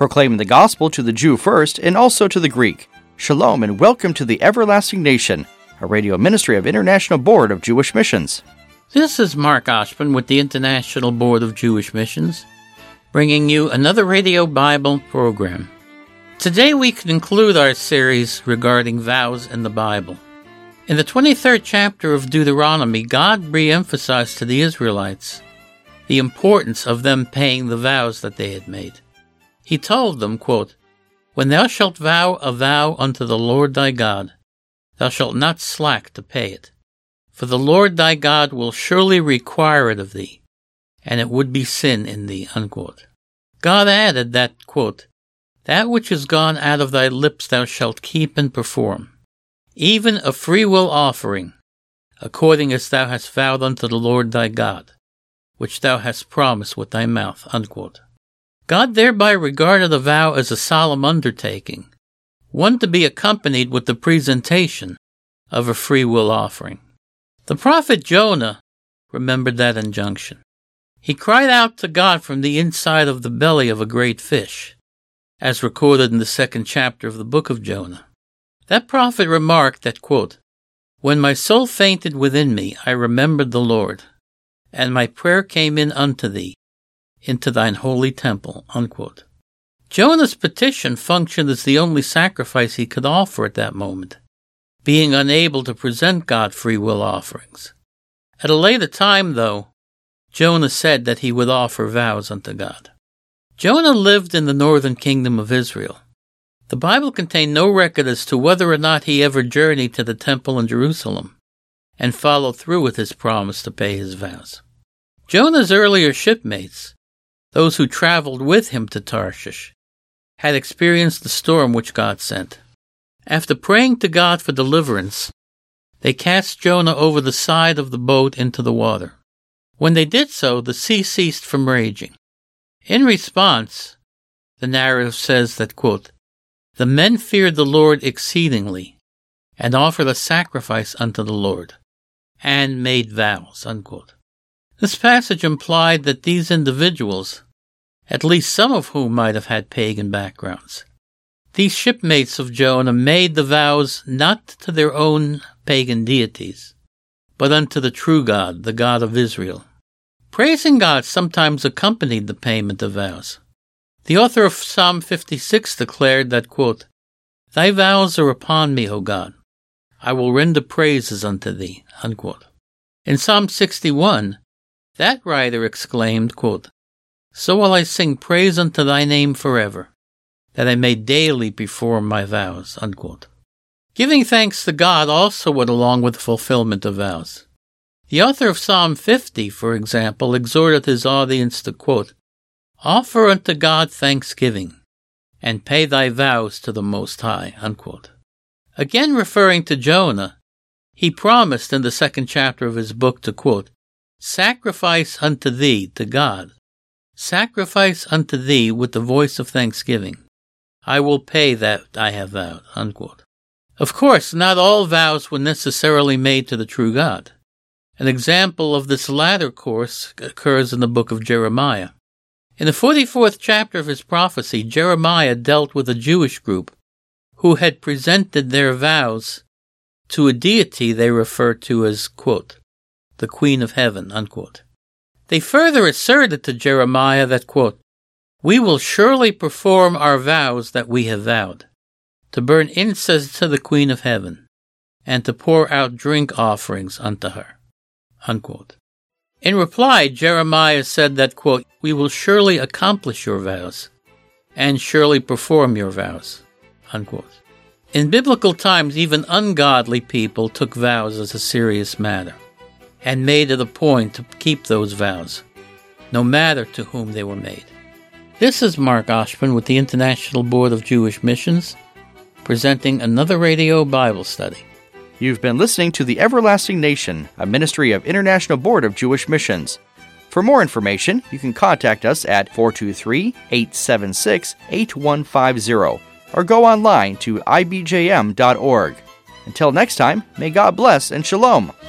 proclaiming the gospel to the Jew first and also to the Greek. Shalom and welcome to the Everlasting Nation, a radio ministry of International Board of Jewish Missions. This is Mark Oshman with the International Board of Jewish Missions, bringing you another Radio Bible program. Today we conclude our series regarding vows in the Bible. In the 23rd chapter of Deuteronomy, God re-emphasized to the Israelites the importance of them paying the vows that they had made. He told them, quote, "When thou shalt vow a vow unto the Lord thy God, thou shalt not slack to pay it. For the Lord thy God will surely require it of thee, and it would be sin in thee." Unquote. God added that, quote, "That which is gone out of thy lips thou shalt keep and perform, even a freewill offering, according as thou hast vowed unto the Lord thy God, which thou hast promised with thy mouth." Unquote. God thereby regarded a vow as a solemn undertaking, one to be accompanied with the presentation of a freewill offering. The prophet Jonah remembered that injunction. He cried out to God from the inside of the belly of a great fish, as recorded in the 2nd chapter of the book of Jonah. That prophet remarked that, quote, "When my soul fainted within me, I remembered the Lord, and my prayer came in unto thee, into thine holy temple." Unquote. Jonah's petition functioned as the only sacrifice he could offer at that moment, being unable to present God free will offerings. At a later time, though, Jonah said that he would offer vows unto God. Jonah lived in the northern kingdom of Israel. The Bible contained no record as to whether or not he ever journeyed to the temple in Jerusalem and followed through with his promise to pay his vows. Jonah's earlier shipmates, those who traveled with him to Tarshish, had experienced the storm which God sent. After praying to God for deliverance, they cast Jonah over the side of the boat into the water. When they did so, the sea ceased from raging. In response, the narrative says that, quote, "The men feared the Lord exceedingly, and offered a sacrifice unto the Lord, and made vows." Unquote. This passage implied that these individuals, at least some of whom might have had pagan backgrounds, these shipmates of Jonah made the vows not to their own pagan deities, but unto the true God, the God of Israel. Praising God sometimes accompanied the payment of vows. The author of Psalm 56 declared that, quote, "Thy vows are upon me, O God. I will render praises unto thee." Unquote. In Psalm 61, that writer exclaimed, quote, "So will I sing praise unto thy name forever, that I may daily perform my vows." Unquote. Giving thanks to God also went along with the fulfillment of vows. The author of Psalm 50, for example, exhorted his audience to, quote, "Offer unto God thanksgiving, and pay thy vows to the Most High." Unquote. Again referring to Jonah, he promised in the 2nd chapter of his book to, quote, "Sacrifice unto thee, to God. Sacrifice unto thee with the voice of thanksgiving. I will pay that I have vowed." Unquote. Of course, not all vows were necessarily made to the true God. An example of this latter course occurs in the book of Jeremiah. In the 44th chapter of his prophecy, Jeremiah dealt with a Jewish group who had presented their vows to a deity they referred to as, quote, "the Queen of Heaven." Unquote. They further asserted to Jeremiah that, quote, "We will surely perform our vows that we have vowed, to burn incense to the Queen of Heaven, and to pour out drink offerings unto her." Unquote. In reply, Jeremiah said that, quote, "We will surely accomplish your vows, and surely perform your vows." Unquote. In biblical times, even ungodly people took vows as a serious matter, and made it a point to keep those vows, no matter to whom they were made. This is Mark Oshman with the International Board of Jewish Missions, presenting another Radio Bible Study. You've been listening to The Everlasting Nation, a ministry of International Board of Jewish Missions. For more information, you can contact us at 423-876-8150 or go online to ibjm.org. Until next time, may God bless and shalom.